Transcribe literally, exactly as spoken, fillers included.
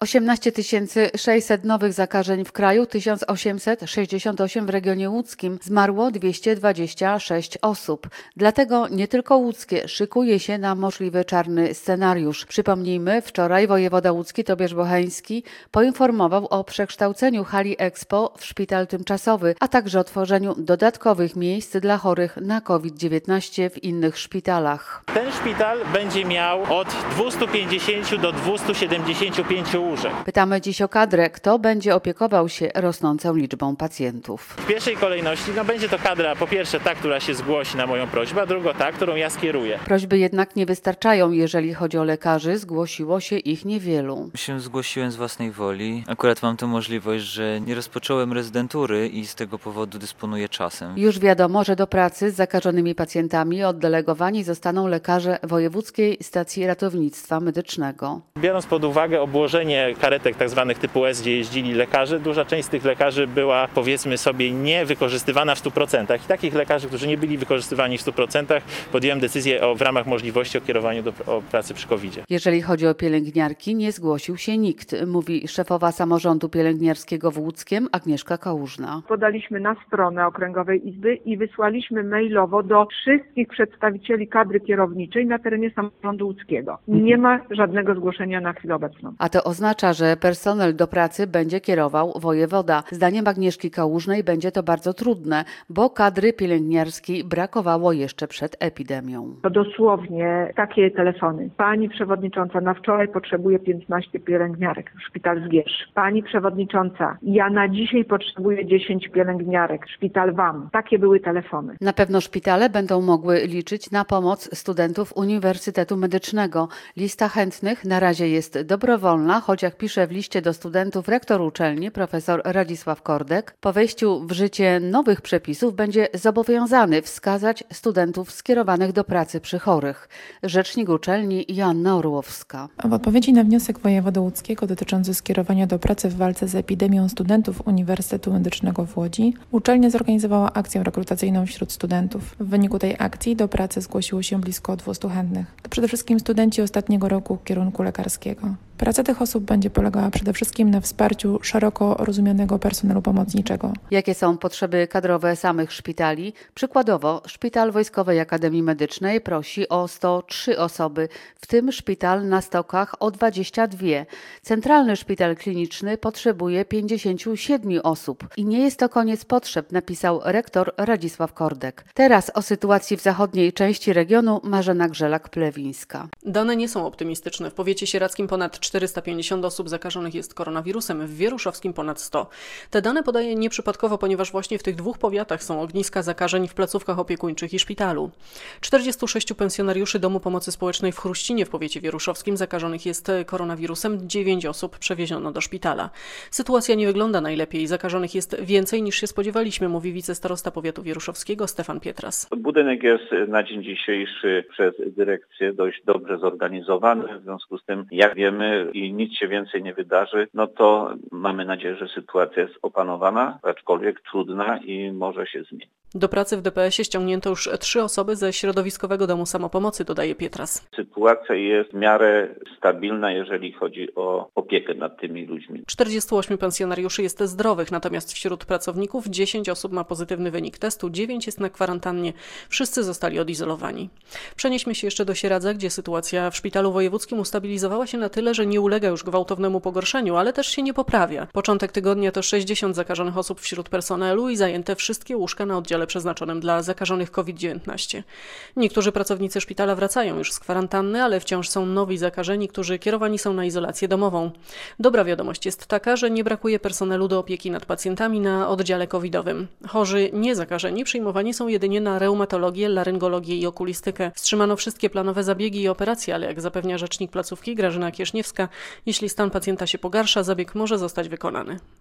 osiemnaście tysięcy sześćset nowych zakażeń w kraju, tysiąc osiemset sześćdziesiąt osiem w regionie łódzkim. Zmarło dwieście dwadzieścia sześć osób. Dlatego nie tylko łódzkie szykuje się na możliwy czarny scenariusz. Przypomnijmy, wczoraj wojewoda łódzki Tobiasz Bocheński poinformował o przekształceniu hali Expo w szpital tymczasowy, a także otworzeniu dodatkowych miejsc dla chorych na COVID dziewiętnaście w innych szpitalach. Ten szpital będzie miał od dwieście pięćdziesiąt do dwieście siedemdziesiąt pięć łóżek. Pytamy dziś o kadrę, kto będzie opiekował się rosnącą liczbą pacjentów. W pierwszej kolejności no, będzie to kadra, po pierwsze ta, która się zgłosi na moją prośbę, a druga ta, którą ja skieruję. Prośby jednak nie wystarczają, jeżeli chodzi o lekarzy. Zgłosiło się ich niewielu. Się zgłosiłem z własnej woli. Akurat mam tę możliwość, że nie rozpocząłem rezydentury i z tego powodu dysponuję czasem. Już wiadomo, że do pracy z zakażonymi pacjentami oddelegowani zostaną lekarze Wojewódzkiej Stacji Ratownictwa Medycznego. Biorąc pod uwagę obłożenie karetek tzw. typu S, gdzie jeździli lekarze, duża część z tych lekarzy była, powiedzmy sobie, nie wykorzystywana w stu procentach. I takich lekarzy, którzy nie byli wykorzystywani w stu procentach, podjąłem decyzję o, w ramach możliwości o kierowaniu do o pracy przy kowidzie. Jeżeli chodzi o pielęgniarki, nie zgłosił się nikt, mówi szefowa samorządu pielęgniarskiego w Łódzkiem Agnieszka Kałużna. Podaliśmy na stronę Okręgowej Izby i wysłaliśmy mailowo do wszystkich przedstawicieli kadry kierowniczej na terenie samorządu łódzkiego. Nie ma żadnego zgłoszenia na chwilę obecną. A to oznacza, że personel do pracy będzie kierował wojewoda. Zdaniem Agnieszki Kałużnej będzie to bardzo trudne, bo kadry pielęgniarskiej brakowało jeszcze przed epidemią. To dosłownie takie telefony. Pani przewodnicząca, na wczoraj potrzebuję piętnaście pielęgniarek. Szpital Zgierz. Pani przewodnicząca, ja na dzisiaj potrzebuję dziesięć pielęgniarek. Szpital Wam. Takie były telefony. Na pewno szpitale będą mogły liczyć na pomoc studentów Uniwersytetu Medycznego. Lista chętnych na razie jest dobrowolna, choć jak pisze w liście do studentów rektor uczelni profesor Radzisław Kordek, po wejściu w życie nowych przepisów będzie zobowiązany wskazać studentów skierowanych do pracy przy chorych. Rzecznik uczelni Joanna Orłowska. W odpowiedzi na wniosek wojewody łódzkiego dotyczący skierowania do pracy w walce z epidemią studentów Uniwersytetu Medycznego w Łodzi, uczelnia zorganizowała akcję rekrutacyjną wśród studentów. W wyniku tej akcji do pracy zgłosiło się blisko dwieście chętnych. To przede wszystkim studenci ostatniego roku kierunku lekarskiego. Praca tych osób będzie polegała przede wszystkim na wsparciu szeroko rozumianego personelu pomocniczego. Jakie są potrzeby kadrowe samych szpitali? Przykładowo, Szpital Wojskowej Akademii Medycznej prosi o sto trzy osoby, w tym szpital na Stokach o dwadzieścia dwie. Centralny Szpital Kliniczny potrzebuje pięćdziesiąt siedem osób. I nie jest to koniec potrzeb, napisał rektor Radzisław Kordek. Teraz o sytuacji w zachodniej części regionu Marzena Grzelak-Plewińska. Dane nie są optymistyczne. W powiecie sieradzkim ponad czterysta pięćdziesiąt osób zakażonych jest koronawirusem, w Wieruszowskim ponad sto. Te dane podaję nieprzypadkowo, ponieważ właśnie w tych dwóch powiatach są ogniska zakażeń w placówkach opiekuńczych i szpitalu. czterdziestu sześciu pensjonariuszy Domu Pomocy Społecznej w Chruścinie w powiecie wieruszowskim zakażonych jest koronawirusem, dziewięć osób przewieziono do szpitala. Sytuacja nie wygląda najlepiej, zakażonych jest więcej niż się spodziewaliśmy, mówi wicestarosta powiatu wieruszowskiego Stefan Pietras. Budynek jest na dzień dzisiejszy przez dyrekcję dość dobrze zorganizowany, w związku z tym, jak wiemy, i nic się więcej nie wydarzy, no to mamy nadzieję, że sytuacja jest opanowana, aczkolwiek trudna i może się zmienić. Do pracy w D P S-ie ściągnięto już trzy osoby ze środowiskowego domu samopomocy, dodaje Pietras. Sytuacja jest w miarę stabilna, jeżeli chodzi o opiekę nad tymi ludźmi. czterdziestu ośmiu pensjonariuszy jest zdrowych, natomiast wśród pracowników dziesięć osób ma pozytywny wynik testu, dziewięć jest na kwarantannie, wszyscy zostali odizolowani. Przenieśmy się jeszcze do Sieradza, gdzie sytuacja w szpitalu wojewódzkim ustabilizowała się na tyle, że nie ulega już gwałtownemu pogorszeniu, ale też się nie poprawia. Początek tygodnia to sześćdziesiąt zakażonych osób wśród personelu i zajęte wszystkie łóżka na oddziale przeznaczonym dla zakażonych COVID dziewiętnaście. Niektórzy pracownicy szpitala wracają już z kwarantanny, ale wciąż są nowi zakażeni, którzy kierowani są na izolację domową. Dobra wiadomość jest taka, że nie brakuje personelu do opieki nad pacjentami na oddziale covidowym. Chorzy niezakażeni przyjmowani są jedynie na reumatologię, laryngologię i okulistykę. Wstrzymano wszystkie planowe zabiegi i operacje, ale jak zapewnia rzecznik placówki Grażyna Kieszniewska, jeśli stan pacjenta się pogarsza, zabieg może zostać wykonany.